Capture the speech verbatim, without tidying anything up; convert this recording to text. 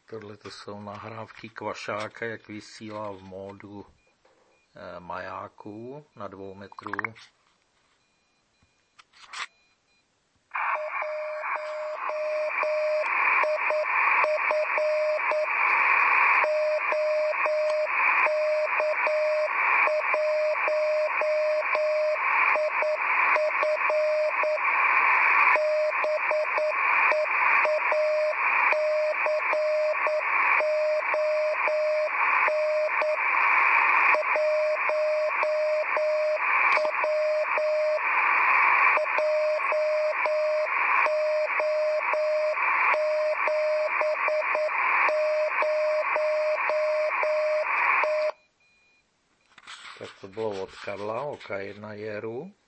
Tohle to jsou nahrávky Kvašáka, jak vysílá v módu eh, majáku na dvou metrů. Tak to bylo od Karla, O K jedna Jeru.